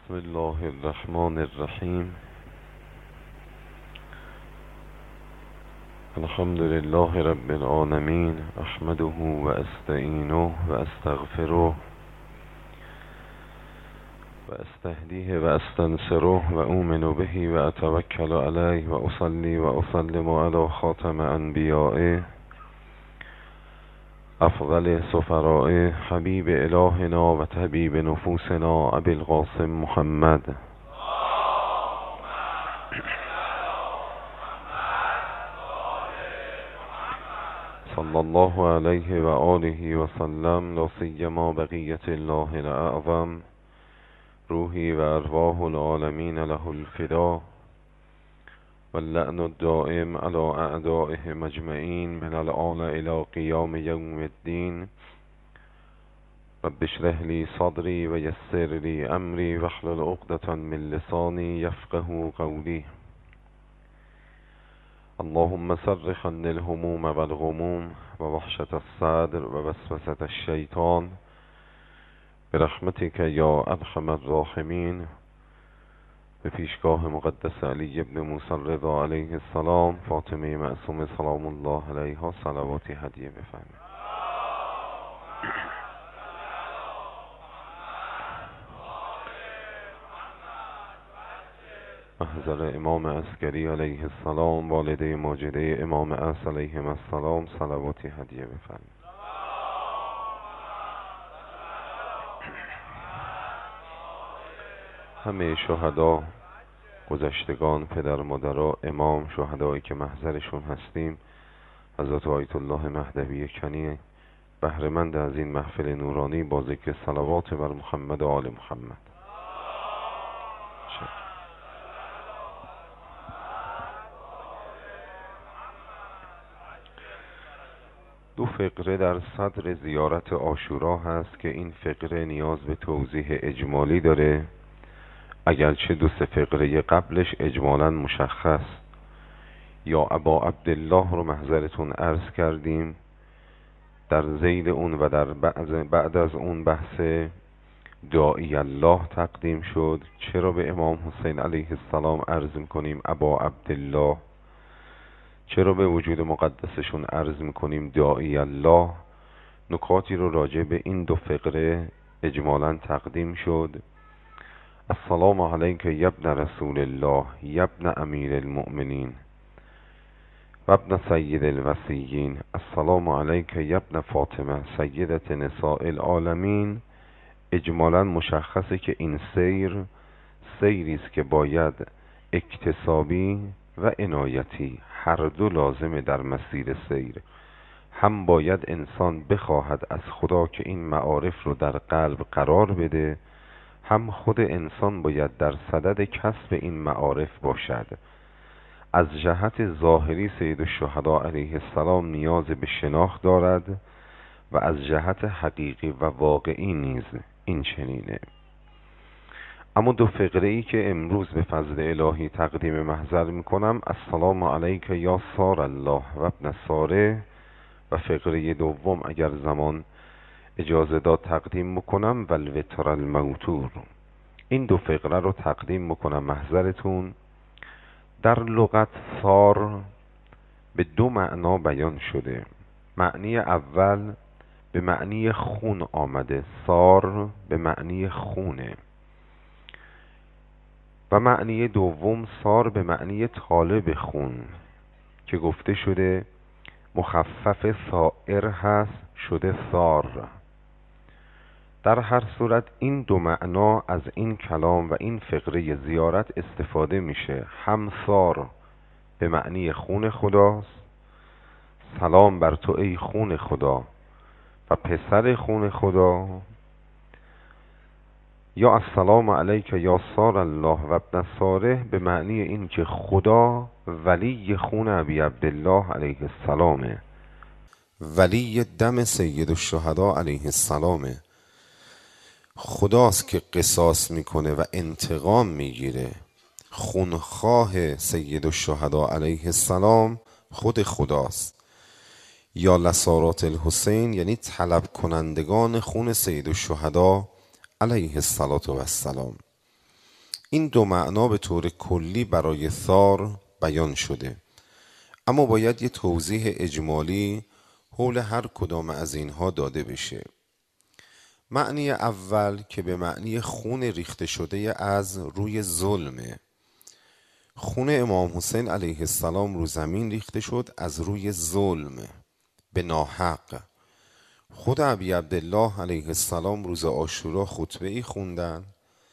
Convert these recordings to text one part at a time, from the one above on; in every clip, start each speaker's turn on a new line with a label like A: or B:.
A: بسم الله الرحمن الرحیم. الحمد لله رب العالمین، احمده و استعینه و استغفره و استهدیه و استنصره و اؤمن به و اتوکل علیه و اصلی و اسلم علی خاتم انبیائه افضل سفراء حبیب الهنا و طبیب نفوسنا ابی القاسم محمد صلی الله علیه و آله و سلم، لا سیما بقیت الله الاعظم روحی و ارواح العالمین له الفدا واللعن الدائم على اعدائه مجمعین من الآن الى قیام یوم الدین. رب اشرح لی صدری و یسر لی امری واحلل عقدة من لسانی یفقهوا قولی. اللهم صرف عني الهموم والغموم و وحشة الصدر و وسوسة الشیطان برحمتك یا ارحم الراحمین. به پیشگاه مقدس علی ابن موسی الرضا علیه السلام، فاطمه معصومه سلام الله علیها صلواتی هدیه بفرمایید. محضر امام عسکری علیه السلام، والده ماجده امام عصر علیهم السلام صلواتی هدیه بفرمایید. همه شهدا، گذشتگان، پدر مادرها، امام، شهدایی که محضرشون هستیم، حضرت آیت الله مهدوی کنی، بهره‌مند از این محفل نورانی با ذکر صلوات بر محمد و آل محمد. دو فقره در صدر زیارت عاشورا هست که این فقره نیاز به توضیح اجمالی داره، اگرچه دو سه فقره قبلش اجمالا مشخص. یا ابا عبدالله رو محضرتون عرض کردیم، در ذیل اون و در بعد از اون بحث داعی الله تقدیم شد. چرا به امام حسین علیه السلام عرض میکنیم ابا عبدالله؟ چرا به وجود مقدسشون عرض میکنیم داعی الله؟ نکاتی رو راجع به این دو فقره اجمالا تقدیم شد. السلام علیک یبن رسول الله یبن امیر المؤمنین و ابن سید الوصیین. السلام علیک یبن فاطمه سیدت نساء العالمین. اجمالا مشخصه که این سیری است که باید اکتسابی و عنایتی هر دو لازمه در مسیر سیر. هم باید انسان بخواهد از خدا که این معارف رو در قلب قرار بده، هم خود انسان باید در صدد کسب این معارف باشد. از جهت ظاهری سید الشهدا علیه السلام نیاز به شناخت دارد و از جهت حقیقی و واقعی نیز این چنینه. اما دو فقره ای که امروز به فضل الهی تقدیم محضر میکنم، السلام علیک یا سار الله و ابن ساره، و فقره دوم اگر زمان اجازه داد تقدیم میکنم والوتر الموتور. این دو فقره رو تقدیم میکنم محضرتون. در لغت سار به دو معنا بیان شده. معنی اول به معنی خون آمده، سار به معنی خونه، و معنی دوم سار به معنی طالب خون که گفته شده مخفف سائر هست شده سار. در هر صورت این دو معنا از این کلام و این فقره زیارت استفاده میشه. هم سار به معنی خون خداست، سلام بر تو ای خون خدا و پسر خون خدا، یا السلام علیک یا سار الله و ابن ساره به معنی این که خدا ولی خون ابی عبدالله علیه السلامه، ولی دم سید الشهدا علیه السلامه. خداست که قصاص میکنه و انتقام میگیره. خونخواه سید الشهدا علیه السلام خود خداست. یا لسارات الحسین یعنی طلب کنندگان خون سید الشهدا علیه السلام. این دو معنا به طور کلی برای ثار بیان شده، اما باید یه توضیح اجمالی حول هر کدام از اینها داده بشه. معنی اول که به معنی خون ریخته شده از روی ظلمه. خون امام حسین علیه السلام رو زمین ریخته شد از روی ظلم به ناحق. خود ابی عبدالله علیه السلام روز عاشورا خطبه ای خوندن،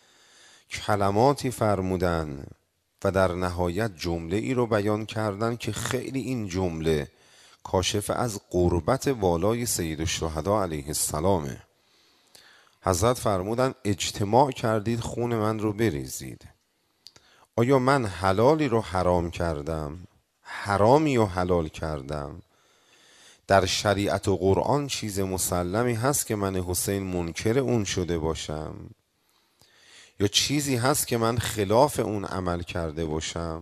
A: کلماتی فرمودن و در نهایت جمله ای رو بیان کردن که خیلی این جمله کاشف از قربت والای سید الشهدا علیه السلامه. حضرت فرمودن اجتماع کردید خون من رو بریزید. آیا من حلالی رو حرام کردم؟ حرامی رو حلال کردم؟ در شریعت و قرآن چیز مسلمی هست که من حسین منکر اون شده باشم؟ یا چیزی هست که من خلاف اون عمل کرده باشم؟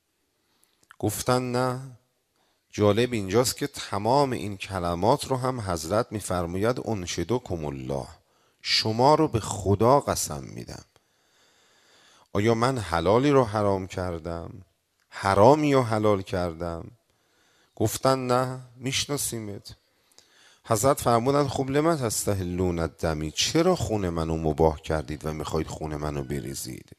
A: گفتن نه. جالب اینجاست که تمام این کلمات رو هم حضرت میفرماید انشدکم الله، شما رو به خدا قسم میدم. آیا من حلالی رو حرام کردم؟ حرامی رو حلال کردم؟ گفتن نه، میشناسیمت. حضرت فرمودن خب لما تستحلون الدم، چرا خون منو مباح کردید و میخواید خون منو بریزید؟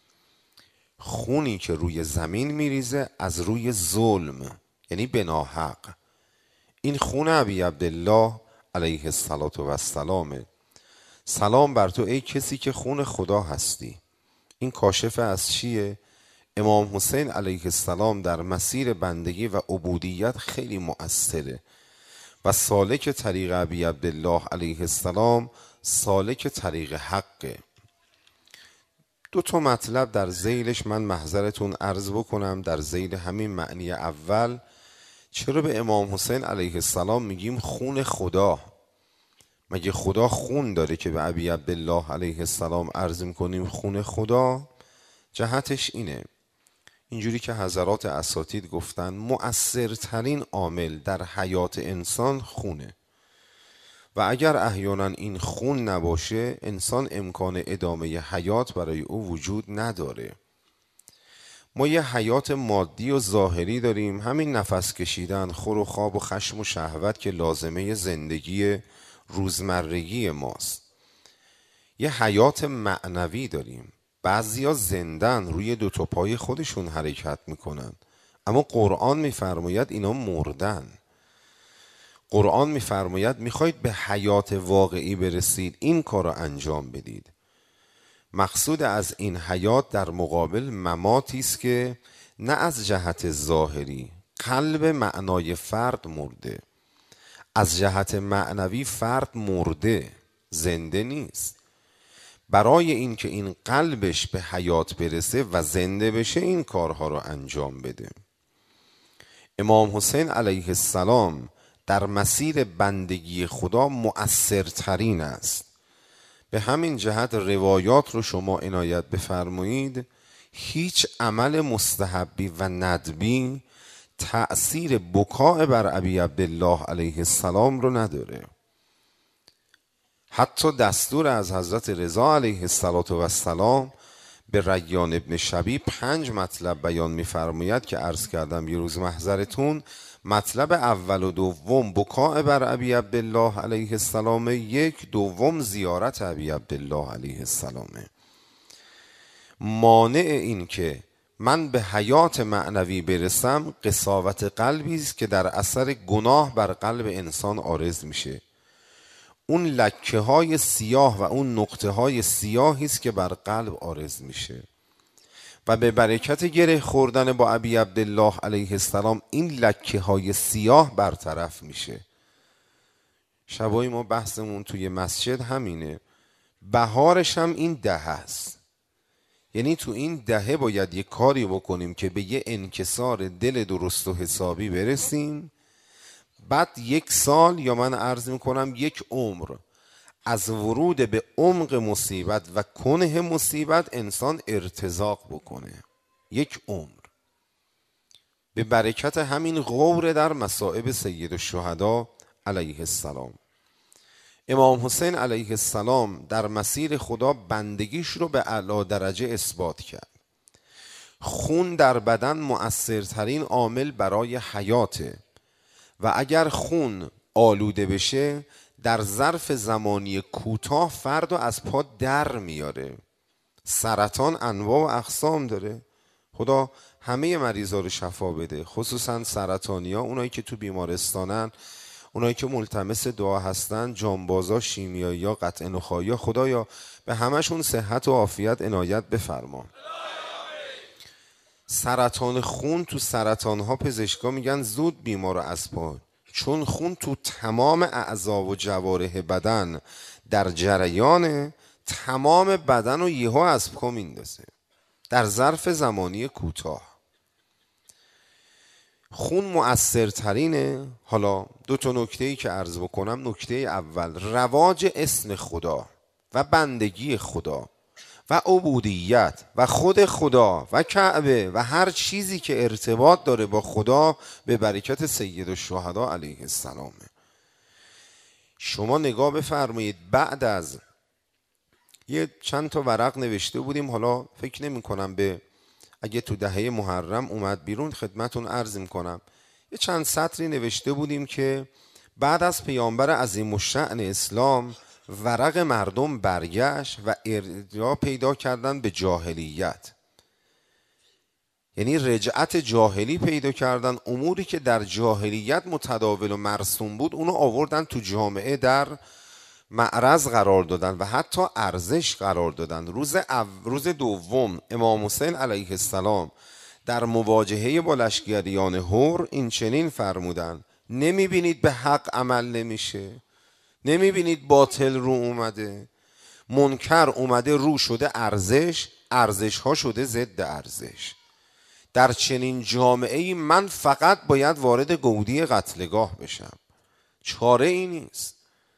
A: خونی که روی زمین میریزه از روی ظلم، یعنی به ناحق. این خون ابی عبدالله علیه السلام. سلام بر تو ای کسی که خون خدا هستی. این کاشف از چیه؟ امام حسین علیه السلام در مسیر بندگی و عبودیت خیلی مؤثره و سالک طریق ابی عبدالله علیه السلام سالک طریق حقه. دو تا مطلب در ذیلش من محضرتون عرض بکنم. در ذیل همین معنی اول، چرا به امام حسین علیه السلام میگیم خون خدا؟ مگه خدا خون داره که به ابی عبدالله علیه السلام عرض میکنیم خون خدا؟ جهتش اینه، اینجوری که حضرات اساتید گفتن مؤثرترین عامل در حیات انسان خونه و اگر احیانا این خون نباشه انسان امکان ادامه حیات برای او وجود نداره. ما یه حیات مادی و ظاهری داریم، همین نفس کشیدن، خور و خواب و خشم و شهوت که لازمه زندگی روزمرگی ماست. یه حیات معنوی داریم، بعضیا زندن، روی دو تا پای خودشون حرکت میکنن، اما قرآن میفرماید اینا مردن. قرآن میفرماید میخواید به حیات واقعی برسید این کار رو انجام بدید. مقصود از این حیات در مقابل مماتی است که نه از جهت ظاهری، قلب معنای فرد مرده، از جهت معنوی فرد مرده، زنده نیست. برای اینکه این قلبش به حیات برسه و زنده بشه این کارها رو انجام بده. امام حسین علیه السلام در مسیر بندگی خدا مؤثرترین است. به همین جهت روایات رو شما عنایت بفرمایید، هیچ عمل مستحبی و ندبی تأثیر بکاء بر ابی عبدالله علیه السلام رو نداره. حتی دستور از حضرت رضا علیه السلام به ریان ابن شبیب 5 مطلب بیان می‌فرماید که عرض کردم یه روز محضرتون. مطلب اول و دوم بکاء بر ابی عبدالله علیه السلام، یک، دوم زیارت ابی عبدالله علیه السلام. مانع این که من به حیات معنوی برسم قساوت قلبی است که در اثر گناه بر قلب انسان عارض میشه. اون لکه های سیاه و اون نقطه های سیاهی است که بر قلب عارض میشه و به برکت گره خوردن با ابی عبدالله علیه السلام این لکه های سیاه برطرف میشه. شبای ما بحثمون توی مسجد همینه، بهارش هم این دهه است. یعنی تو این دهه باید یه کاری بکنیم که به یه انکسار دل درست و حسابی برسیم. بعد 1 سال یا من عرض میکنم 1 عمر از ورود به عمق مصیبت و کنه مصیبت انسان ارتزاق بکنه. 1 عمر به برکت همین غور در مصائب سید الشهدا علیه السلام. امام حسین علیه السلام در مسیر خدا بندگیش رو به اعلی درجه اثبات کرد. خون در بدن مؤثرترین عامل برای حیاته و اگر خون آلوده بشه در ظرف زمانی کوتاه فرد رو از پا در میاره. سرطان انواع و اقسام داره، خدا همه مریضا رو شفا بده، خصوصا سرطانیا، اونایی که تو بیمارستانن، اونایی که ملتمس دعا هستن، جانبازا، شیمیایی‌ها، قطع نخاعی‌ها، خدایا به همشون صحت و عافیت عنایت بفرما. سرطان خون تو سرطانها پزشکا میگن زود بیمار از پا، چون خون تو تمام اعضا و جوارح بدن در جریان، تمام بدن رو یهو از پا میندازه در ظرف زمانی کوتاه. خون مؤثرترینه. حالا دو تا نکته‌ای که عرض بکنم. نکته اول، رواج اسم خدا و بندگی خدا و عبودیت و خود خدا و کعبه و هر چیزی که ارتباط داره با خدا به برکت سید الشهدا علیه السلام. شما نگاه بفرمایید، بعد از یه چند تا ورق نوشته بودیم، حالا فکر نمی کنم به اگه تو دهه محرم اومد بیرون خدمتون عرض میکنم، یه چند سطری نوشته بودیم که بعد از پیامبر عظیم الشأن اسلام ورق مردم برگشت و ارجاع پیدا کردن به جاهلیت، یعنی رجعت جاهلی پیدا کردن. اموری که در جاهلیت متداول و مرسوم بود اونو آوردن تو جامعه در معرض قرار دادن و حتی ارزش قرار دادن. روز دوم امام حسین علیه السلام در مواجهه با لشکریان هور این چنین فرمودن: نمیبینید به حق عمل نمیشه؟ نمیبینید باطل رو اومده؟ منکر اومده رو شده ارزش، ارزش ها شده ضد ارزش. در چنین جامعه‌ای من فقط باید وارد گودی قتلگاه بشم، چاره ای نیست.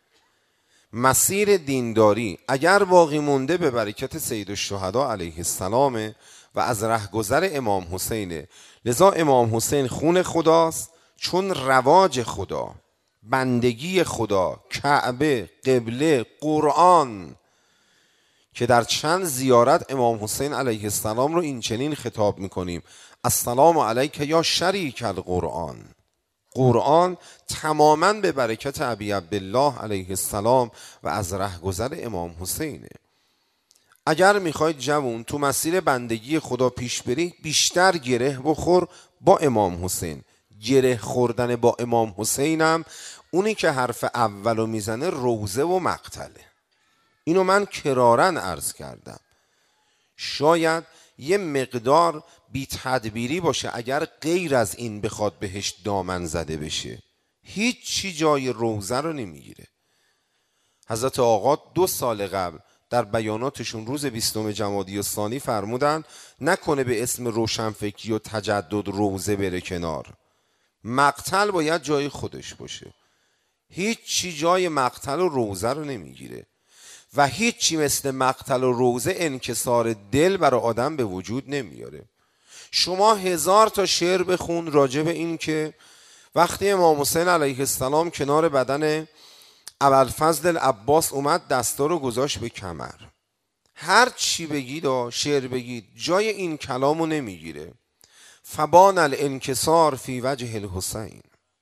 A: مسیر دینداری اگر باقی مونده به برکت سید الشهدا علیه السلام و از رهگذر امام حسینه. لذا امام حسین خون خداست، چون رواج خدا، بندگی خدا، کعبه، قبله، قرآن، که در چند زیارت امام حسین علیه السلام رو این چنین خطاب میکنیم: السلام علیک یا شریک القرآن. قرآن تماما به برکت ابی عبدالله علیه السلام و از رهگذر امام حسینه. اگر میخواید جوون تو مسیر بندگی خدا پیش بری، بیشتر گره بخور با امام حسین. گره خوردن با امام حسینم اونی که حرف اولو میزنه روضه و مقتله. اینو من کرارن عرض کردم. شاید یه مقدار بی تدبیری باشه اگر غیر از این بخواد بهش دامن زده بشه، هیچ چی جای روضه رو نمیگیره. حضرت آقا 2 سال قبل در بیاناتشون روز 20 جمادی الثانی فرمودن نکنه به اسم روشنفکری و تجدد روضه بره کنار. مقتل باید جای خودش باشه. هیچ چی جای مقتل و روضه رو نمیگیره و هیچ چی مثل مقتل و روضه انکسار دل برای آدم به وجود نمیاره. شما 1000 تا شعر بخون راجع به این که وقتی امام حسین علیه السلام کنار بدن ابوالفضل عباس اومد دستا رو گذاشت به کمر، هر چی بگید شعر بگید جای این کلامو نمیگیره. فبان الانکسار فی وجه الحسین.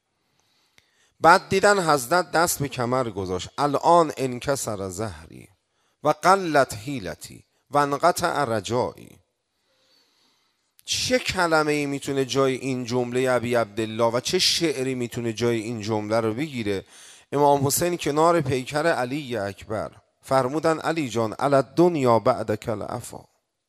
A: بعد دیدن حضرت دست به کمر گذاشت: الان انکسر ظهری و قلت حیلتی و انقطع رجایی. چه کلمه ای میتونه جای این جمله ابی عبدالله و چه شعری میتونه جای این جمله رو بگیره؟ امام حسین کنار پیکر علی اکبر فرمودن: علی جان علی الدنیا بعدک العفا.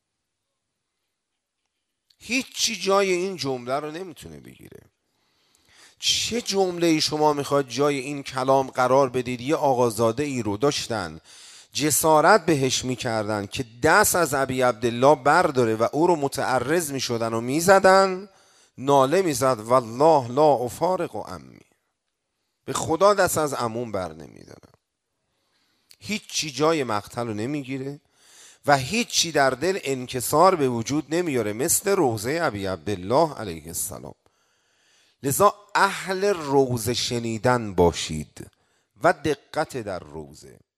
A: هیچی جای این جمله رو نمیتونه بگیره. چه جمله ای شما میخواد جای این کلام قرار بدید؟ یه آقازاده ای رو داشتن جسارت بهش میکردن که دست از ابی عبدالله برداره و او رو متعرض میشدن و میزدن، ناله میزد: والله لا افارق عمی. به خدا دست از عموم بر نمیدارم. هیچ چی جای مقتل رو نمیگیره و هیچ چی در دل انکسار به وجود نمیاره مثل روضه ابی عبدالله علیه السلام. لذا اهل روضه شنیدن باشید و دقت در روزه.